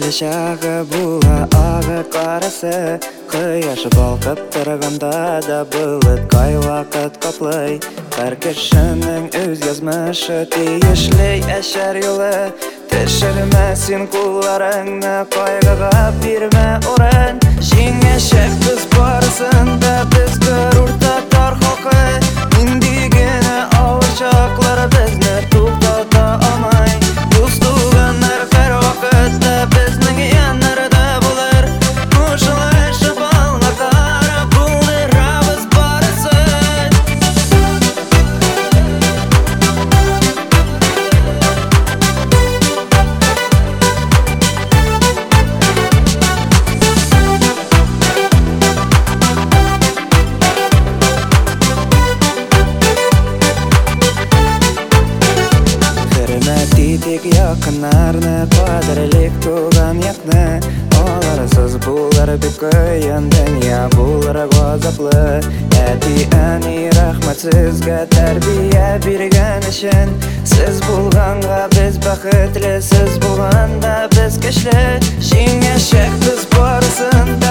Шағы була ағы қарасы, Қияш балқып тұрғанда да бұлыт қай вақыт қаплай. Әр кішінің өз язмышы тиешлей әшер юлы. Тішірме сен құларыңны қайғыға берме орын. Жеңе шәкпіз барысында біз көрурта тар халқы. Ендігені ауыр шақлар бізні туқтата алмай. Достуған әр вақытта біздің янарда болар. Мұшылайшы балғатары бұлдырабыз барысын. Титик якынарны, қадірлік туған яқны. Оларсыз бұлар біп көйін дүния бұлар ғазаплы. Әти әни рахмет сізге тәрбие берген үшін. Сіз болғанға біз бақытлы, сіз болғанда біз кішлі. Жеңе шәк біз барысында